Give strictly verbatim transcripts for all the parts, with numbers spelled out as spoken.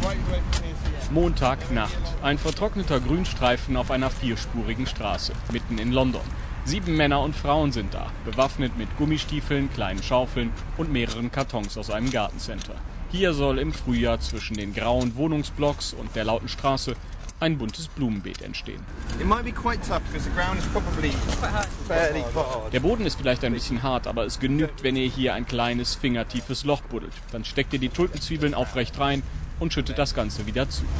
Montagnacht. Ein vertrockneter Grünstreifen auf einer vierspurigen Straße, mitten in London. Sieben Männer und Frauen sind da, bewaffnet mit Gummistiefeln, kleinen Schaufeln und mehreren Kartons aus einem Gartencenter. Hier soll im Frühjahr zwischen den grauen Wohnungsblocks und der lauten Straße ein buntes Blumenbeet entstehen. Der Boden ist vielleicht ein bisschen hart, aber es genügt, wenn ihr hier ein kleines, fingertiefes Loch buddelt. Dann steckt ihr die Tulpenzwiebeln aufrecht rein und schüttet das Ganze wieder zu.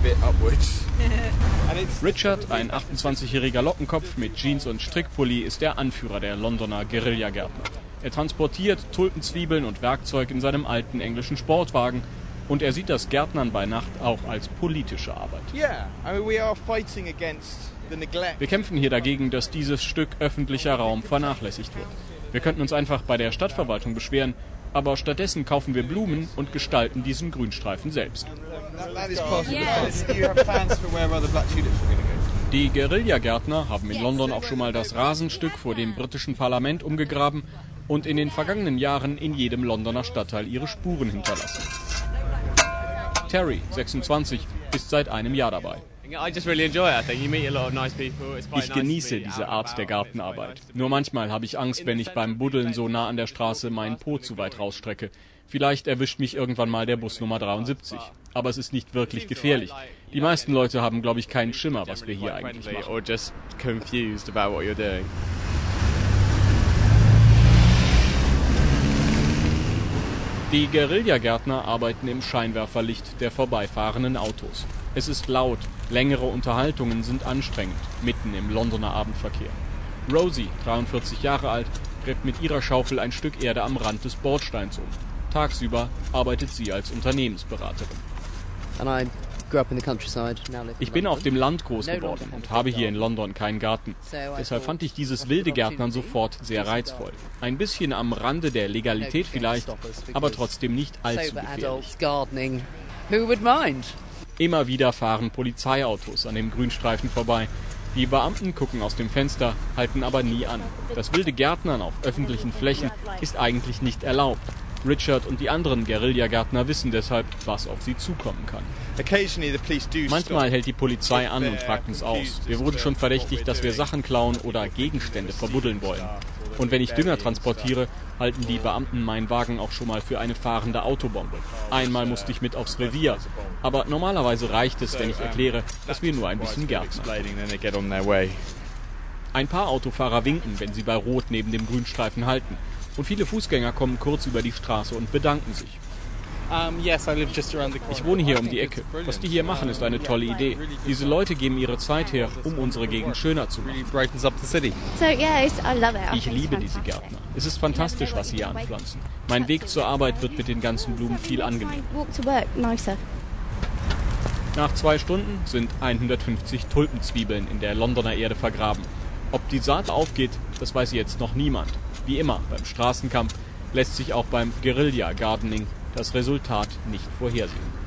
Richard, ein achtundzwanzigjähriger Lockenkopf mit Jeans und Strickpulli, ist der Anführer der Londoner Guerillagärtner. Er transportiert Tulpenzwiebeln und Werkzeug in seinem alten englischen Sportwagen und er sieht das Gärtnern bei Nacht auch als politische Arbeit. Wir kämpfen hier dagegen, dass dieses Stück öffentlicher Raum vernachlässigt wird. Wir könnten uns einfach bei der Stadtverwaltung beschweren, aber stattdessen kaufen wir Blumen und gestalten diesen Grünstreifen selbst. Die Guerillagärtner haben in London auch schon mal das Rasenstück vor dem britischen Parlament umgegraben und in den vergangenen Jahren in jedem Londoner Stadtteil ihre Spuren hinterlassen. Terry, sechsundzwanzig, ist seit einem Jahr dabei. Ich genieße diese Art der Gartenarbeit. Nur manchmal habe ich Angst, wenn ich beim Buddeln so nah an der Straße meinen Po zu weit rausstrecke. Vielleicht erwischt mich irgendwann mal der Bus Nummer dreiundsiebzig. Aber es ist nicht wirklich gefährlich. Die meisten Leute haben, glaube ich, keinen Schimmer, was wir hier eigentlich machen. Die Guerillagärtner arbeiten im Scheinwerferlicht der vorbeifahrenden Autos. Es ist laut, längere Unterhaltungen sind anstrengend, mitten im Londoner Abendverkehr. Rosie, dreiundvierzig Jahre alt, gräbt mit ihrer Schaufel ein Stück Erde am Rand des Bordsteins um. Tagsüber arbeitet sie als Unternehmensberaterin. Ich bin auf dem Land groß geworden und habe hier in London keinen Garten. Deshalb fand ich dieses wilde Gärtnern sofort sehr reizvoll. Ein bisschen am Rande der Legalität vielleicht, aber trotzdem nicht allzu gefährlich. Immer wieder fahren Polizeiautos an dem Grünstreifen vorbei. Die Beamten gucken aus dem Fenster, halten aber nie an. Das wilde Gärtnern auf öffentlichen Flächen ist eigentlich nicht erlaubt. Richard und die anderen Guerillagärtner wissen deshalb, was auf sie zukommen kann. Manchmal hält die Polizei an und fragt uns aus. Wir wurden schon verdächtigt, dass wir Sachen klauen oder Gegenstände verbuddeln wollen. Und wenn ich Dünger transportiere, halten die Beamten meinen Wagen auch schon mal für eine fahrende Autobombe. Einmal musste ich mit aufs Revier. Aber normalerweise reicht es, wenn ich erkläre, dass wir nur ein bisschen gärtnern. Ein paar Autofahrer winken, wenn sie bei Rot neben dem Grünstreifen halten. Und viele Fußgänger kommen kurz über die Straße und bedanken sich. Ich wohne hier um die Ecke. Was die hier machen, ist eine tolle Idee. Diese Leute geben ihre Zeit her, um unsere Gegend schöner zu machen. Ich liebe diese Gärtner. Es ist fantastisch, was sie hier anpflanzen. Mein Weg zur Arbeit wird mit den ganzen Blumen viel angenehmer. Nach zwei Stunden sind hundertfünfzig Tulpenzwiebeln in der Londoner Erde vergraben. Ob die Saat aufgeht, das weiß jetzt noch niemand. Wie immer beim Straßenkampf lässt sich auch beim Guerilla Gardening das Resultat nicht vorhersehen.